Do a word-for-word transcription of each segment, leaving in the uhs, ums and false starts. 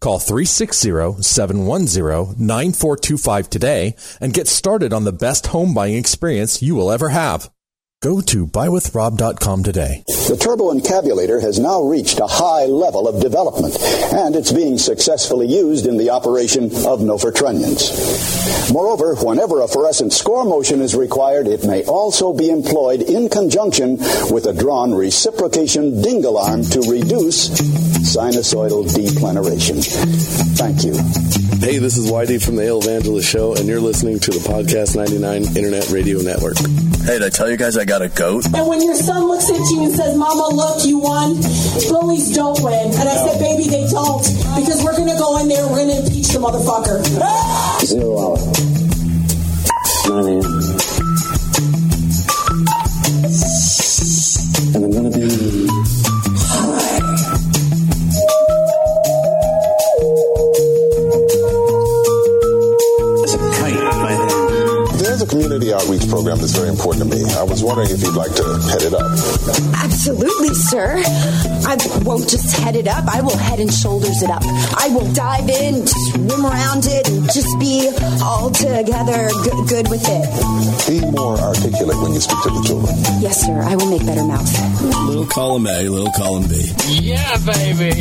Call three six zero, seven one zero, nine four two five today and get started on the best home buying experience you will ever have. Go to buy with rob dot com today. The Turbo Encabulator has now reached a high level of development, and it's being successfully used in the operation of Nofer-Trunnions. Moreover, whenever a fluorescent score motion is required, it may also be employed in conjunction with a drawn reciprocation dingle arm to reduce sinusoidal depleneration. Thank you. Hey, this is Y D from the Hail Evangelist Show, and you're listening to the Podcast ninety-nine Internet Radio Network. Hey, did I tell you guys I got a goat? And when your son looks at you and says, Mama, look, you won, bullies don't win. And I said, baby, they don't. Because we're going to go in there, we're going to impeach the motherfucker. Zero hour. nine a.m. And I'm going to be high. As a kite by then. There's a community outreach program that's very important to me. I was wondering if you'd like to head it up. Absolutely, sir. I won't just head it up. I will head and shoulders it up. I will dive in, swim around it, and just be all together good, good with it. Be more articulate when you speak to the children. Yes, sir. I will make better mouth. Little column A, little column B. Yeah, baby.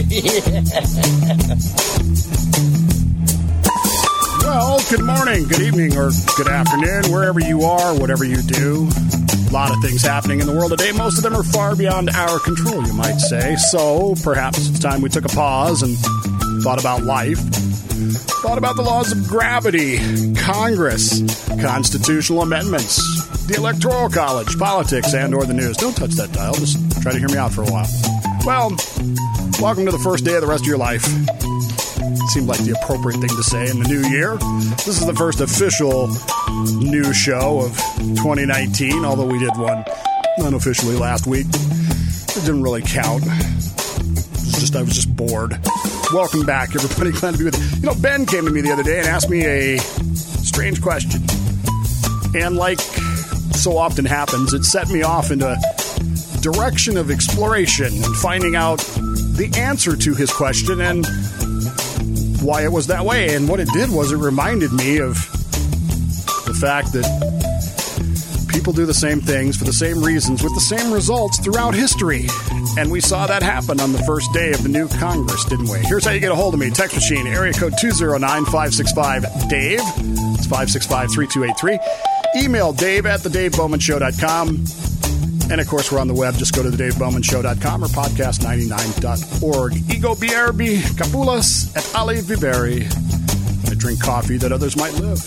Well, good morning, good evening, or good afternoon, wherever you are, whatever you do. A lot of things happening in the world today. Most of them are far beyond our control, you might say. So perhaps it's time we took a pause and thought about life, thought about the laws of gravity, Congress, constitutional amendments, the Electoral College, politics, and or the news. Don't touch that dial. Just try to hear me out for a while. Well, welcome to the first day of the rest of your life. Seemed like the appropriate thing to say in the new year. This is the first official new show of twenty nineteen, although we did one unofficially last week. It didn't really count. It was just I was just bored. Welcome back, everybody. Glad to be with you. You know, Ben came to me the other day and asked me a strange question. And like so often happens, it set me off into a direction of exploration and finding out the answer to his question and why it was that way. And what it did was it reminded me of the fact that people do the same things for the same reasons with the same results throughout history. And we saw that happen on the first day of the new Congress, didn't we? Here's how you get a hold of me. Text machine, area code two oh nine, five six five, Dave. It's five six five, three two eight three. Email Dave at the dave bowman show dot com. And, of course, we're on the web. Just go to the dave bowman show dot com or podcast ninety-nine dot org. Ego B R B, Capulas, et Ali Viveri. I drink coffee that others might live.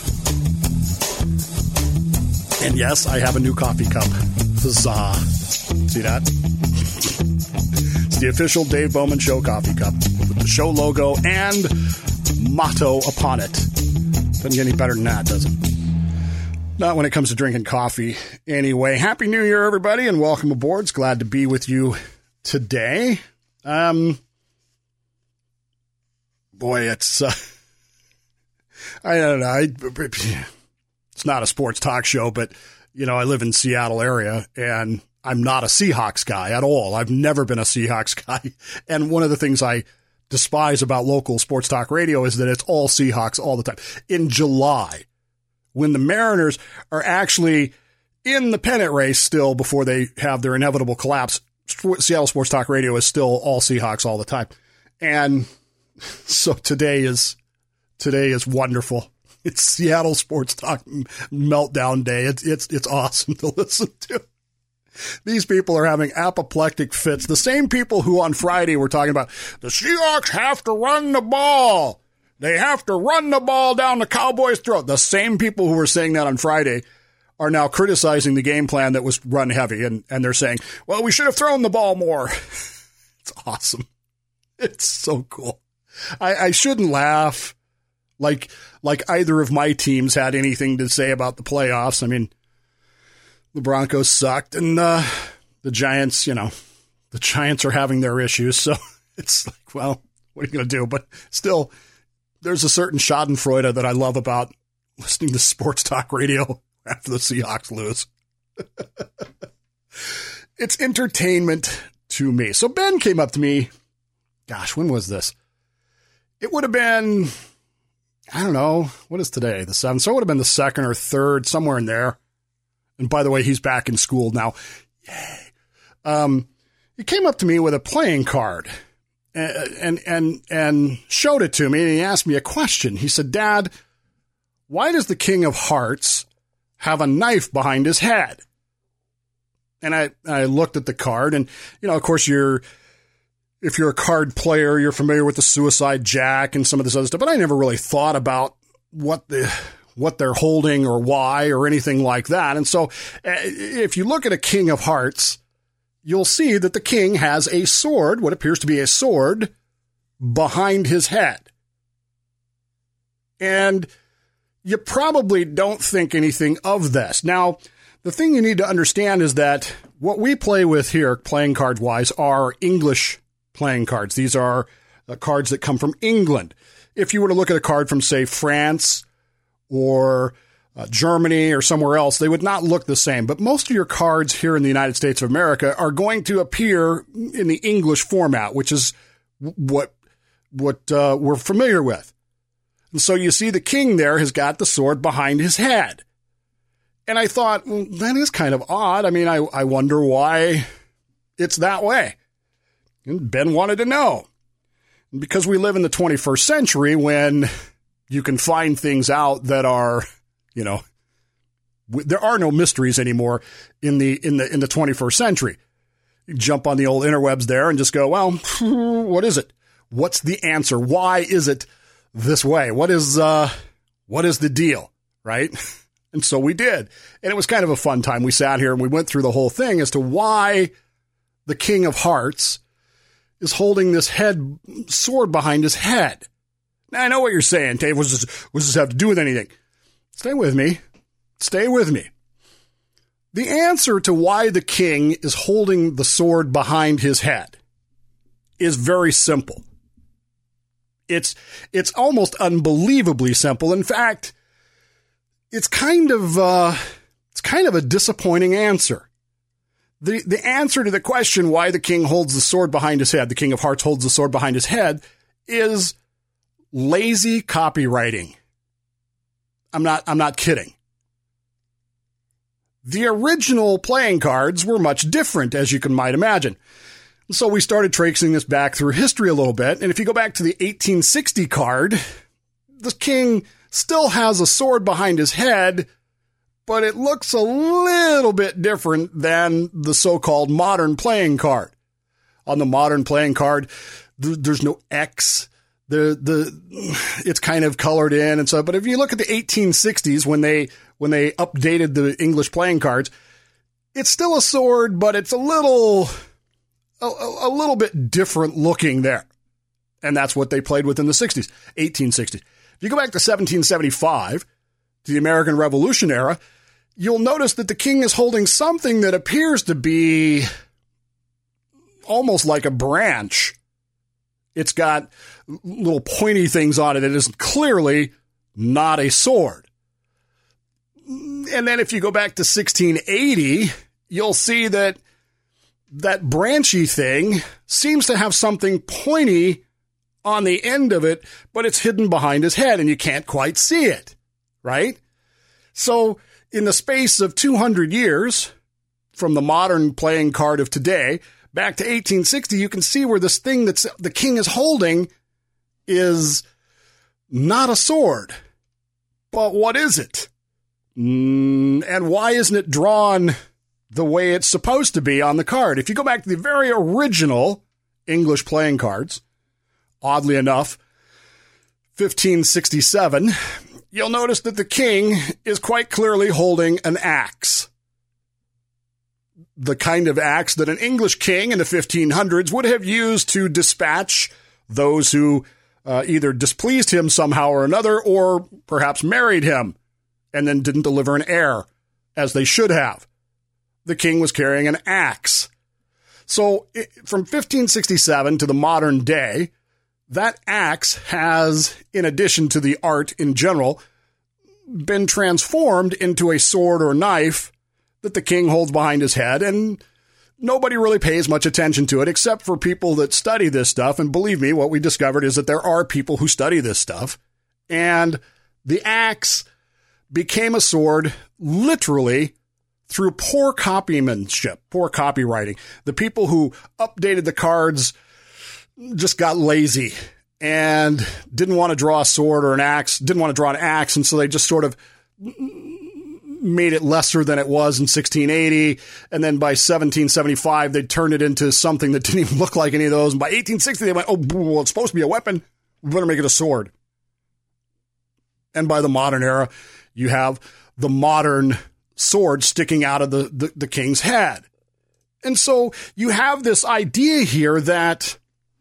And, yes, I have a new coffee cup. Huzzah. See that? It's the official Dave Bowman Show coffee cup with the show logo and motto upon it. Doesn't get any better than that, does it? Not when it comes to drinking coffee. Anyway, Happy New Year, everybody, and welcome aboard. It's glad to be with you today. Um, boy, it's, uh, I don't know. I, it's not a sports talk show, but, you know, I live in Seattle area, and I'm not a Seahawks guy at all. I've never been a Seahawks guy. And one of the things I despise about local sports talk radio is that it's all Seahawks all the time. In July, when the Mariners are actually in the pennant race still before they have their inevitable collapse, Seattle Sports Talk Radio is still all Seahawks all the time. And so today is today is wonderful. It's Seattle Sports Talk meltdown day. It's it's it's awesome to listen to. These people are having apoplectic fits. The same people who on Friday were talking about the Seahawks have to run the ball. They have to run the ball down the Cowboys' throat. The same people who were saying that on Friday are now criticizing the game plan that was run heavy. And, and they're saying, well, we should have thrown the ball more. It's awesome. It's so cool. I, I shouldn't laugh like, like either of my teams had anything to say about the playoffs. I mean, the Broncos sucked and uh, the Giants, you know, the Giants are having their issues. So it's like, well, what are you going to do? But still, there's a certain schadenfreude that I love about listening to sports talk radio after the Seahawks lose. It's entertainment to me. So Ben came up to me, gosh, when was this? it would have been, I don't know, what is today? The seventh. So it would have been the second or third, somewhere in there. And by the way, he's back in school now. Yay. Um, he came up to me with a playing card and, and, and, and showed it to me. And he asked me a question. He said, Dad, why does the King of Hearts have a knife behind his head? And I, I looked at the card and, you know, of course you're, if you're a card player, you're familiar with the Suicide Jack and some of this other stuff, but I never really thought about what the, what they're holding or why or anything like that. And so if you look at a King of Hearts, you'll see that the king has a sword, what appears to be a sword, behind his head. And you probably don't think anything of this. Now, the thing you need to understand is that what we play with here, playing cards wise, are English playing cards. These are uh, cards that come from England. If you were to look at a card from, say, France or uh, Germany or somewhere else, they would not look the same. But most of your cards here in the United States of America are going to appear in the English format, which is what, what uh, we're familiar with. And so you see the king there has got the sword behind his head. And I thought, well, that is kind of odd. I mean, I, I wonder why it's that way. And Ben wanted to know. Because we live in the twenty-first century when you can find things out that are, you know, w- there are no mysteries anymore in the in the in the twenty-first century. You jump on the old interwebs there and just go, well, what is it? What's the answer? Why is it this way? What is uh what is the deal, right? And so we did. And it was kind of a fun time. We sat here and we went through the whole thing as to why the King of Hearts is holding this head sword behind his head. Now, I know what you're saying, Dave. What does this, what does this have to do with anything? Stay with me. Stay with me. The answer to why the king is holding the sword behind his head is very simple. It's, it's almost unbelievably simple. In fact, it's kind of, uh, it's kind of a disappointing answer. The, the answer to the question why the king holds the sword behind his head, the King of Hearts holds the sword behind his head, is lazy copywriting. I'm not, I'm not kidding. The original playing cards were much different, as you can might imagine. So we started tracing this back through history a little bit. And if you go back to the eighteen sixty card, the king still has a sword behind his head, but it looks a little bit different than the so-called modern playing card. On the modern playing card, th- there's no X. The the it's kind of colored in and so. But if you look at the eighteen sixties when they when they updated the English playing cards, it's still a sword, but it's a little a, a little bit different looking there. And that's what they played with in the sixties, eighteen sixties. If you go back to seventeen seventy-five, to the American Revolution era, you'll notice that the king is holding something that appears to be almost like a branch. It's got little pointy things on it. It is clearly not a sword. And then if you go back to sixteen eighty, you'll see that that branchy thing seems to have something pointy on the end of it, but it's hidden behind his head and you can't quite see it, right? So in the space of two hundred years, from the modern playing card of today back to eighteen sixty, you can see where this thing that's the king is holding is not a sword. But what is it? Mm, and why isn't it drawn the way it's supposed to be on the card? If you go back to the very original English playing cards, oddly enough, fifteen sixty-seven, you'll notice that the king is quite clearly holding an axe. The kind of axe that an English king in the fifteen hundreds would have used to dispatch those who uh, either displeased him somehow or another, or perhaps married him and then didn't deliver an heir as they should have. The king was carrying an axe. So it, from fifteen sixty-seven to the modern day, that axe has, in addition to the art in general, been transformed into a sword or knife that the king holds behind his head. And nobody really pays much attention to it except for people that study this stuff. And believe me, what we discovered is that there are people who study this stuff. And the axe became a sword literally through poor copymanship, poor copywriting. The people who updated the cards just got lazy and didn't want to draw a sword or an axe, didn't want to draw an axe, and so they just sort of made it lesser than it was in sixteen eighty, and then by seventeen seventy-five, they turned it into something that didn't even look like any of those, and by eighteen sixty, they went, oh, well, it's supposed to be a weapon, we better make it a sword. And by the modern era, you have the modern sword sticking out of the, the, the king's head. And so you have this idea here that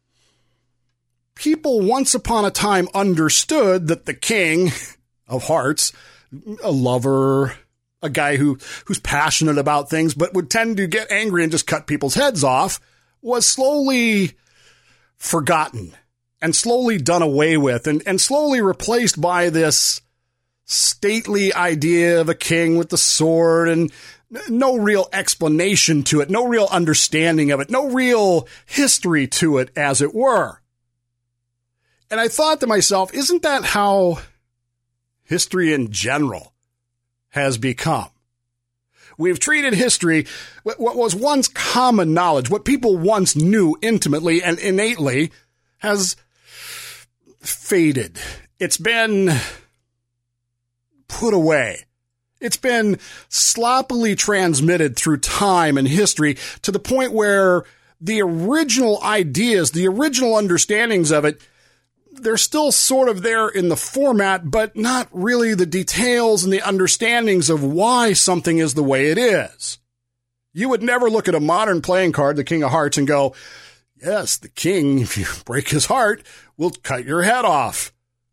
people once upon a time understood that the king of hearts, a lover, a guy who, who's passionate about things, but would tend to get angry and just cut people's heads off, was slowly forgotten and slowly done away with and, and slowly replaced by this stately idea of a king with the sword and no real explanation to it, no real understanding of it, no real history to it, as it were. And I thought to myself, isn't that how history in general has become? We've treated history, what was once common knowledge, what people once knew intimately and innately, has faded. It's been put away. It's been sloppily transmitted through time and history to the point where the original ideas, the original understandings of it, they're still sort of there in the format, but not really the details and the understandings of why something is the way it is. You would never look at a modern playing card, the King of Hearts, and go, yes, the king, if you break his heart, will cut your head off.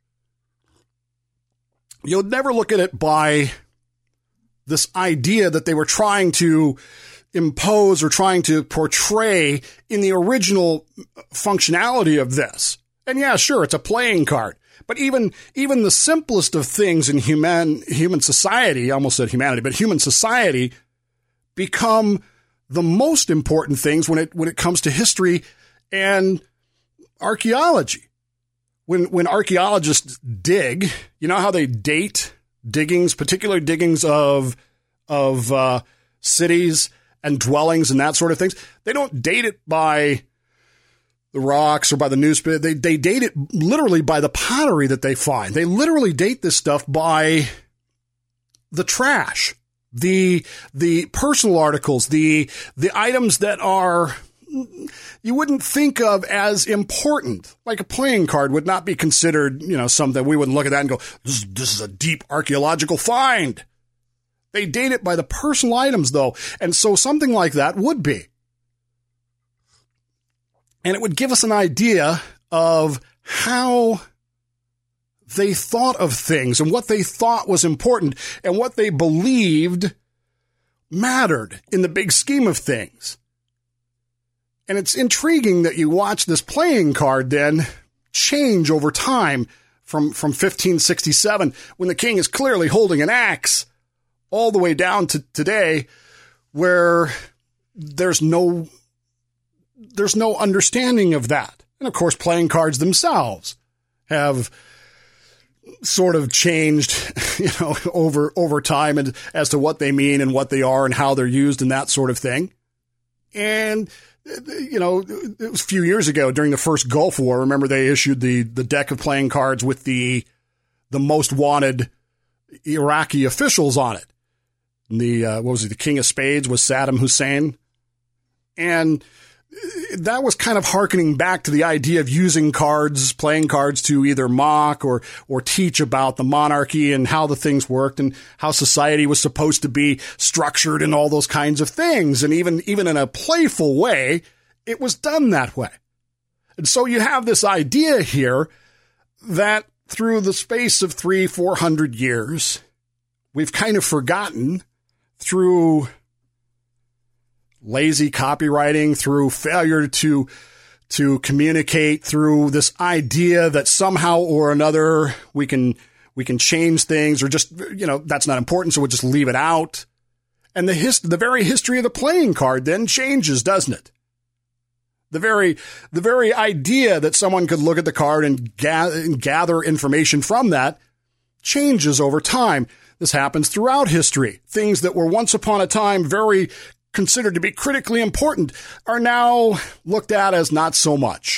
You'll never look at it by this idea that they were trying to impose or trying to portray in the original functionality of this. And yeah, sure, it's a playing card. But even even the simplest of things in human human society, I almost said humanity, but human society, become the most important things when it when it comes to history and archaeology. When when archaeologists dig, you know how they date diggings, particular diggings of of uh, cities and dwellings and that sort of things. They don't date it by the rocks or by the newspaper. They they date it literally by the pottery that they find. They literally date this stuff by the trash, the the personal articles, the the items that are you wouldn't think of as important. Like a playing card would not be considered, you know, something we wouldn't look at that and go, this, this is a deep archaeological find. They date it by the personal items, though. And so something like that would be. And it would give us an idea of how they thought of things and what they thought was important and what they believed mattered in the big scheme of things. And it's intriguing that you watch this playing card then change over time from, from fifteen sixty-seven, when the king is clearly holding an axe, all the way down to today, where there's no, there's no understanding of that. And of course, playing cards themselves have sort of changed, you know, over, over time and as to what they mean and what they are and how they're used and that sort of thing. And you know, it was a few years ago during the first Gulf War. Remember, they issued the, the deck of playing cards with the the most wanted Iraqi officials on it. And the uh, what was it? The King of Spades was Saddam Hussein, and that was kind of hearkening back to the idea of using cards, playing cards, to either mock or or teach about the monarchy and how the things worked and how society was supposed to be structured and all those kinds of things. And even even in a playful way, it was done that way. And so you have this idea here that through the space of three, four hundred years, we've kind of forgotten through lazy copywriting, through failure to to communicate, through this idea that somehow or another we can we can change things, or just, you know, that's not important, so we'll just leave it out. And the his, the very history of the playing card then changes, doesn't it? The very, the very idea that someone could look at the card and, ga- and gather information from that changes over time. This happens throughout history. Things that were once upon a time very considered to be critically important are now looked at as not so much.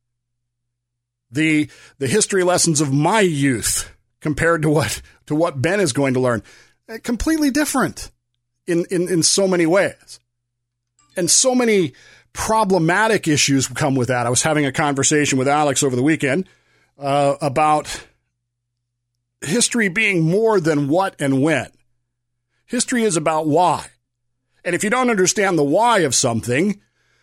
The, the history lessons of my youth compared to what, to what Ben is going to learn, completely different. In, in, in so many ways. And so many problematic issues come with that. I was having a conversation with Alex over the weekend uh, about history being more than what and when. History is about why. And if you don't understand the why of something,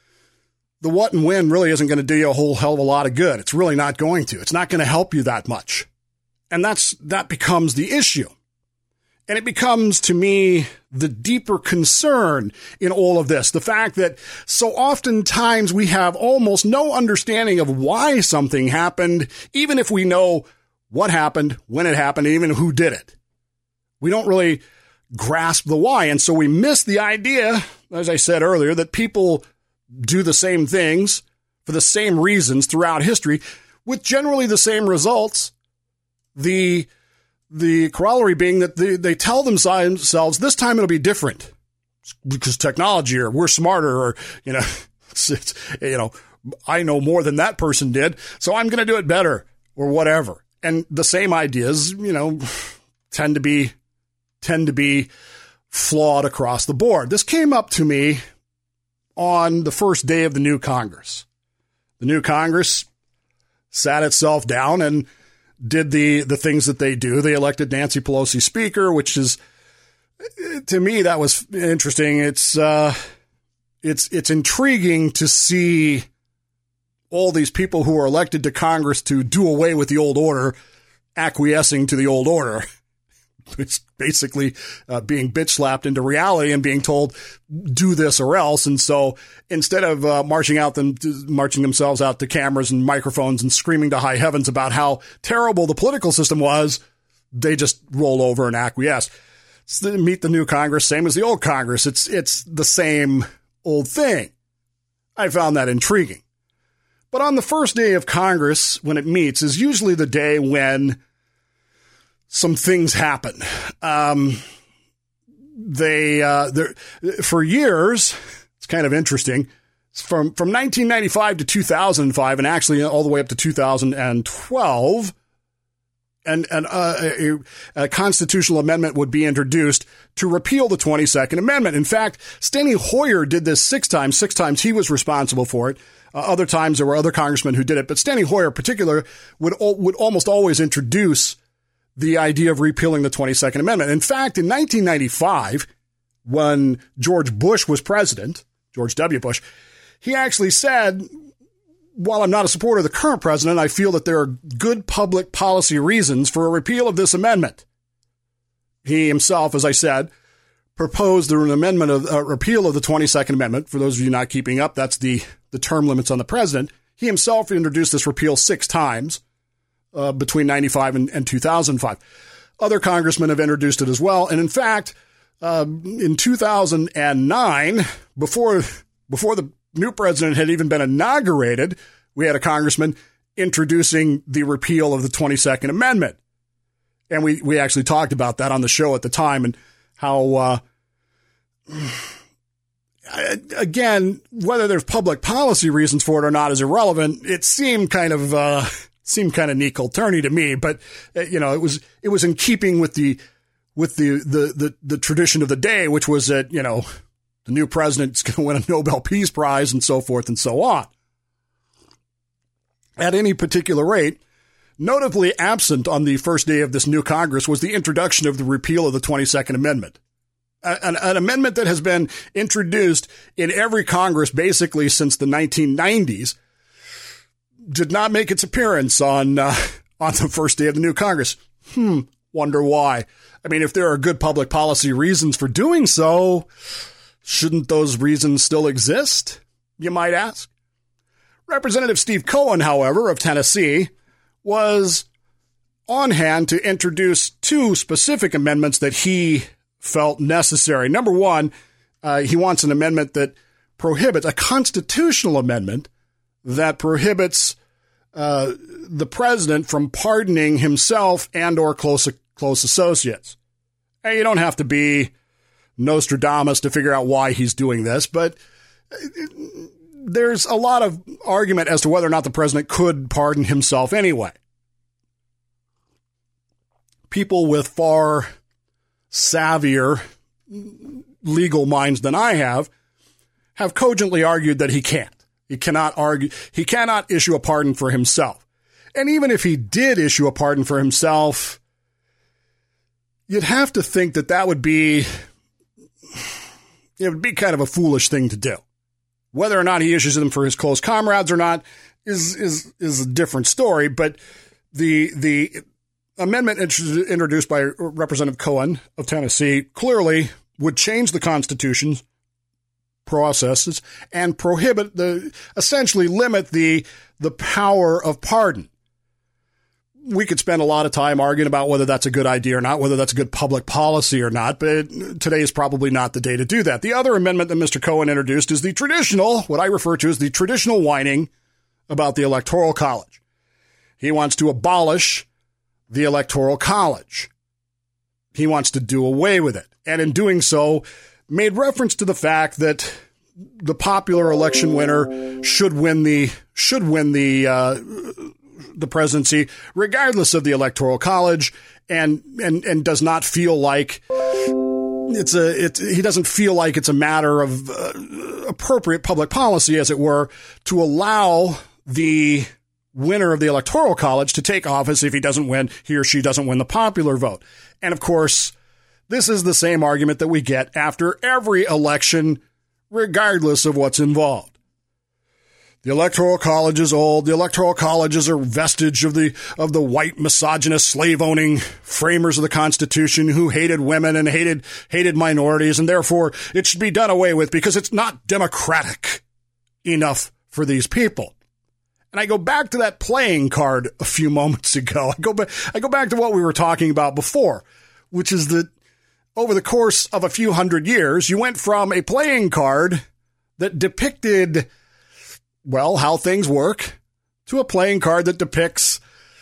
the what and when really isn't going to do you a whole hell of a lot of good. It's really not going to. It's not going to help you that much. And that's that becomes the issue. And it becomes, to me, the deeper concern in all of this. The fact that so oftentimes we have almost no understanding of why something happened, even if we know what happened, when it happened, and even who did it. We don't really grasp the why. And so we miss the idea, as I said earlier, that people do the same things for the same reasons throughout history with generally the same results. The The corollary being that they, they tell themselves this time it'll be different because technology or we're smarter or, you know, it's, it's, you know, I know more than that person did, so I'm going to do it better or whatever. And the same ideas, you know, tend to be, tend to be flawed across the board. This came up to me on the first day of the new Congress. The new Congress sat itself down and did the, the things that they do. They elected Nancy Pelosi Speaker, which is, to me, that was interesting. It's, uh, it's, it's intriguing to see all these people who are elected to Congress to do away with the old order, acquiescing to the old order. It's basically uh, being bitch slapped into reality and being told, do this or else. And so instead of uh, marching out them, marching themselves out to cameras and microphones and screaming to high heavens about how terrible the political system was, they just roll over and acquiesce. It's the, meet the new Congress, same as the old Congress. It's, it's the same old thing. I found that intriguing. But on the first day of Congress, when it meets, is usually the day when some things happen. Um, they, uh, for years, it's kind of interesting. From, from nineteen ninety-five to two thousand five, and actually all the way up to two thousand twelve, and, and uh, a, a constitutional amendment would be introduced to repeal the twenty-second Amendment. In fact, Steny Hoyer did this six times. Six times he was responsible for it. Uh, other times there were other congressmen who did it, but Steny Hoyer in particular would would almost always introduce the idea of repealing the twenty-second Amendment. In fact, in nineteen ninety-five, when George Bush was president, George W. Bush, he actually said, while I'm not a supporter of the current president, I feel that there are good public policy reasons for a repeal of this amendment. He himself, as I said, proposed an amendment of a repeal of the twenty-second Amendment. For those of you not keeping up, that's the, the term limits on the president. He himself introduced this repeal six times. Uh, between ninety-five and, and two thousand five. Other congressmen have introduced it as well. And in fact, uh, in two thousand nine, before, before the new president had even been inaugurated, we had a congressman introducing the repeal of the twenty-second Amendment. And we, we actually talked about that on the show at the time and how, uh, again, whether there's public policy reasons for it or not is irrelevant. It seemed kind of, uh, Seemed kind of Nick Colturney to me, but uh, you know, it was it was in keeping with the with the, the the the tradition of the day, which was that, you know, the new president's going to win a Nobel Peace Prize and so forth and so on. At any particular rate, notably absent on the first day of this new Congress was the introduction of the repeal of the twenty-second Amendment, an, an amendment that has been introduced in every Congress basically since the nineteen nineties. Did not make its appearance on uh, on the first day of the new Congress. Hmm, wonder why. I mean, if there are good public policy reasons for doing so, shouldn't those reasons still exist, you might ask? Representative Steve Cohen, however, of Tennessee, was on hand to introduce two specific amendments that he felt necessary. Number one, uh, he wants an amendment that prohibits, a constitutional amendment that prohibits uh, the president from pardoning himself and or close, close associates. And you don't have to be Nostradamus to figure out why he's doing this, but there's a lot of argument as to whether or not the president could pardon himself anyway. People with far savvier legal minds than I have have cogently argued that he can't. He cannot argue. He cannot issue a pardon for himself. And even if he did issue a pardon for himself, you'd have to think that that would be, it would be kind of a foolish thing to do. Whether or not he issues them for his close comrades or not is is is a different story. But the the amendment introduced by Representative Cohen of Tennessee clearly would change the Constitution's processes and prohibit the, essentially limit the, the power of pardon. We could spend a lot of time arguing about whether that's a good idea or not, whether that's a good public policy or not, but today is probably not the day to do that. The other amendment that Mister Cohen introduced is the traditional, what I refer to as the traditional whining about the Electoral College. He wants to abolish the Electoral College. He wants to do away with it. And in doing so, made reference to the fact that the popular election winner should win the should win the uh, the presidency, regardless of the Electoral College, and and and does not feel like it's a it. He doesn't feel like it's a matter of uh, appropriate public policy, as it were, to allow the winner of the Electoral College to take office if he doesn't win, he or she doesn't win the popular vote. And of course, this is the same argument that we get after every election, regardless of what's involved. The Electoral College is old. The Electoral College is a vestige of the of the white, misogynist, slave-owning framers of the Constitution who hated women and hated hated minorities, and therefore it should be done away with because it's not democratic enough for these people. And I go back to that playing card a few moments ago. I go back, I go back to what we were talking about before, which is that over the course of a few hundred years, you went from a playing card that depicted, well, how things work, to a playing card that depicts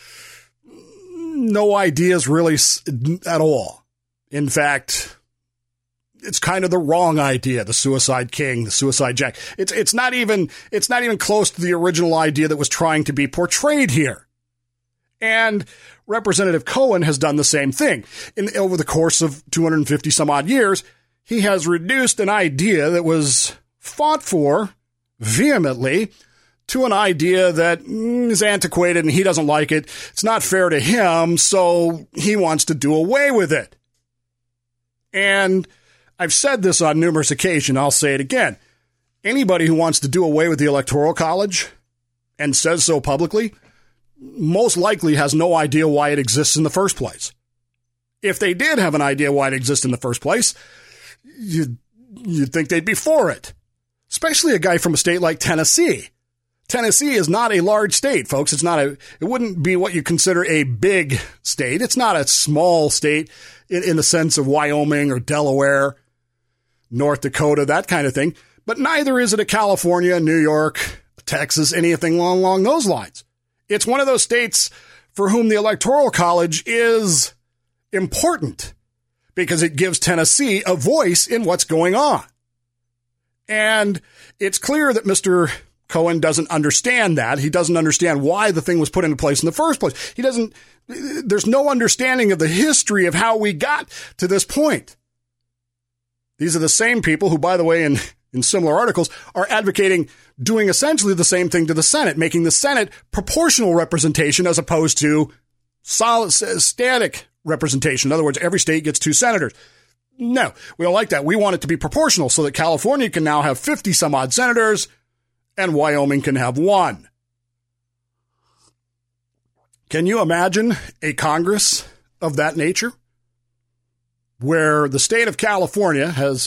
no ideas really at all. In fact, it's kind of the wrong idea, the Suicide King, the Suicide Jack. It's it's not even it's not even close to the original idea that was trying to be portrayed here. And Representative Cohen has done the same thing. In over the course of two hundred fifty some odd years, he has reduced an idea that was fought for vehemently to an idea that is antiquated and he doesn't like it. It's not fair to him, so he wants to do away with it. And I've said this on numerous occasions. I'll say it again. Anybody who wants to do away with the Electoral College and says so publicly most likely has no idea why it exists in the first place. If they did have an idea why it exists in the first place, you'd, you'd think they'd be for it. Especially a guy from a state like Tennessee. Tennessee is not a large state, folks. It's not a, it wouldn't be what you consider a big state. It's not a small state in, in the sense of Wyoming or Delaware, North Dakota, that kind of thing. But neither is it a California, New York, Texas, anything along, along those lines. It's one of those states for whom the Electoral College is important because it gives Tennessee a voice in what's going on. And it's clear that Mister Cohen doesn't understand that. He doesn't understand why the thing was put into place in the first place. He doesn't, there's no understanding of the history of how we got to this point. These are the same people who, by the way, in, in similar articles, are advocating doing essentially the same thing to the Senate, making the Senate proportional representation as opposed to solid, static representation. In other words, every state gets two senators. No, we don't like that. We want it to be proportional so that California can now have fifty some odd senators and Wyoming can have one. Can you imagine a Congress of that nature where the state of California has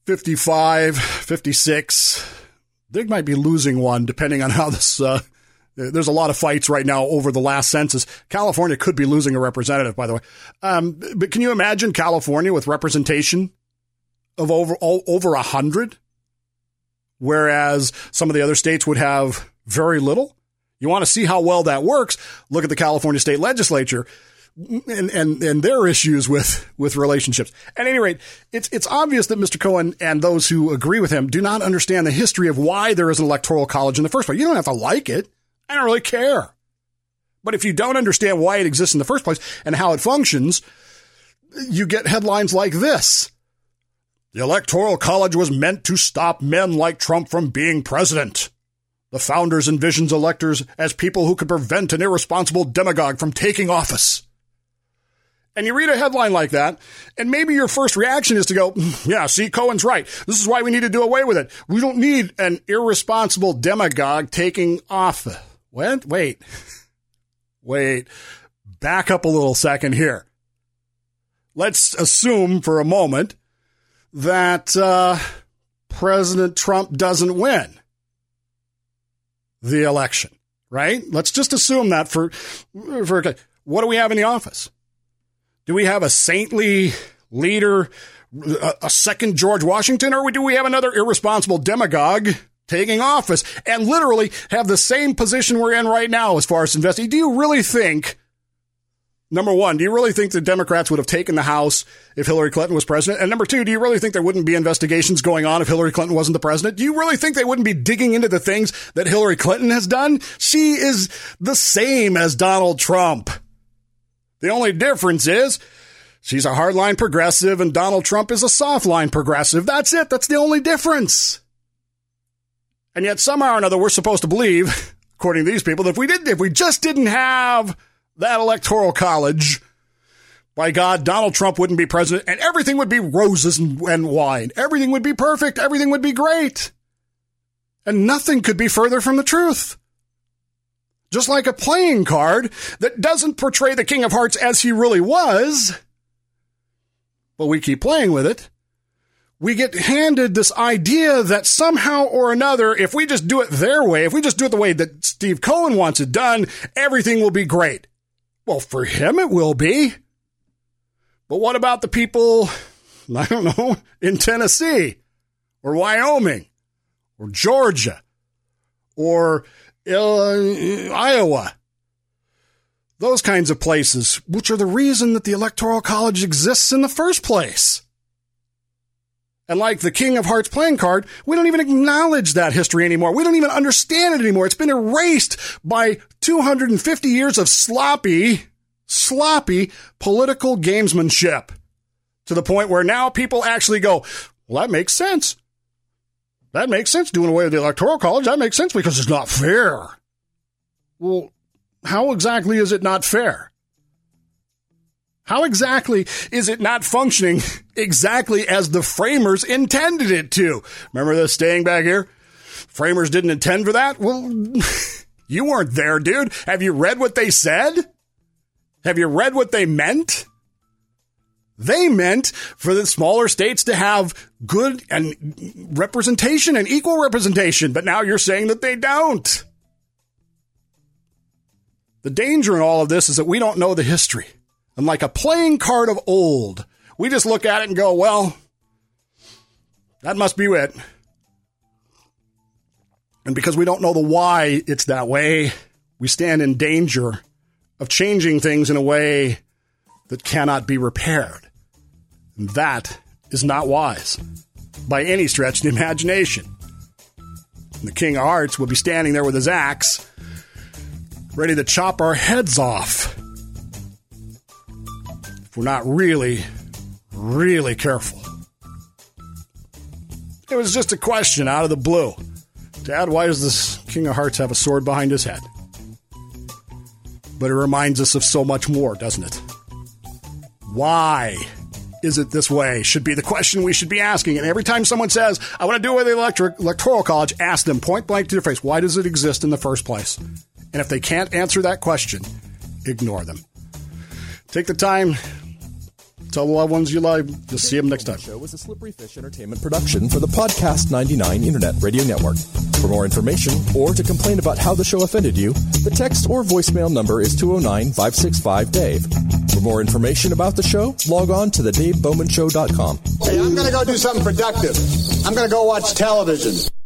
fifty-five, fifty-six, they might be losing one depending on how this uh, There's a lot of fights right now over the last census. California could be losing a representative, by the way. Um, but can you imagine California with representation of over over a hundred, whereas some of the other states would have very little? You want to see how well that works? Look at the California state legislature and and, and their issues with, with relationships. At any rate, it's it's obvious that Mister Cohen and those who agree with him do not understand the history of why there is an electoral college in the first place. You don't have to like it. I don't really care. But if you don't understand why it exists in the first place and how it functions, you get headlines like this. The Electoral College was meant to stop men like Trump from being president. The founders envisioned electors as people who could prevent an irresponsible demagogue from taking office. And you read a headline like that, and maybe your first reaction is to go, yeah, see, Cohen's right. This is why we need to do away with it. We don't need an irresponsible demagogue taking office. What? Wait. Wait. Back up a little second here. Let's assume for a moment that uh, President Trump doesn't win the election, right? Let's just assume that for, for what do we have in the office? Do we have a saintly leader, a, a second George Washington, or do we have another irresponsible demagogue taking office and literally have the same position we're in right now as far as investing? Do you really think, number one, do you really think the Democrats would have taken the House if Hillary Clinton was president? And number two, do you really think there wouldn't be investigations going on if Hillary Clinton wasn't the president? Do you really think they wouldn't be digging into the things that Hillary Clinton has done? She is the same as Donald Trump. The only difference is she's a hardline progressive and Donald Trump is a softline progressive. That's it. That's the only difference. And yet somehow or another, we're supposed to believe, according to these people, that if we didn't, if we just didn't have that electoral college, by God, Donald Trump wouldn't be president and everything would be roses and, and wine. Everything would be perfect. Everything would be great. And nothing could be further from the truth. Just like a playing card that doesn't portray the King of Hearts as he really was, but we keep playing with it. We get handed this idea that somehow or another, if we just do it their way, if we just do it the way that Steve Cohen wants it done, everything will be great. Well, for him, it will be. But what about the people, I don't know, in Tennessee or Wyoming or Georgia or uh, Iowa? Those kinds of places, which are the reason that the Electoral College exists in the first place. And like the King of Hearts playing card, we don't even acknowledge that history anymore. We don't even understand it anymore. It's been erased by two hundred fifty years of sloppy, sloppy political gamesmanship to the point where now people actually go, well, that makes sense. That makes sense doing away with the Electoral College. That makes sense because it's not fair. Well, how exactly is it not fair? How exactly is it not functioning exactly as the framers intended it to? Remember this staying back here? Framers didn't intend for that? Well, you weren't there, dude. Have you read what they said? Have you read what they meant? They meant for the smaller states to have good and representation and equal representation, but now you're saying that they don't. The danger in all of this is that we don't know the history. And like a playing card of old, we just look at it and go, well, that must be it. And because we don't know the why it's that way, we stand in danger of changing things in a way that cannot be repaired. And that is not wise by any stretch of the imagination. And the King of Hearts will be standing there with his axe, ready to chop our heads off. We're not really, really careful. It was just a question out of the blue. Dad, why does this King of Hearts have a sword behind his head? But it reminds us of so much more, doesn't it? Why is it this way? Should be the question we should be asking. And every time someone says, I want to do away with the electric, Electoral College, ask them point blank to their face, why does it exist in the first place? And if they can't answer that question, ignore them. Take the time Tell the loved ones you love. You'll see them next time. The show is a Slippery Fish Entertainment production for the Podcast ninety-nine Internet Radio Network. For more information or to complain about how the show offended you, the text or voicemail number is two oh nine, five six five, Dave. For more information about the show, log on to the dave bowman show dot com. Hey, I'm going to go do something productive. I'm going to go watch television.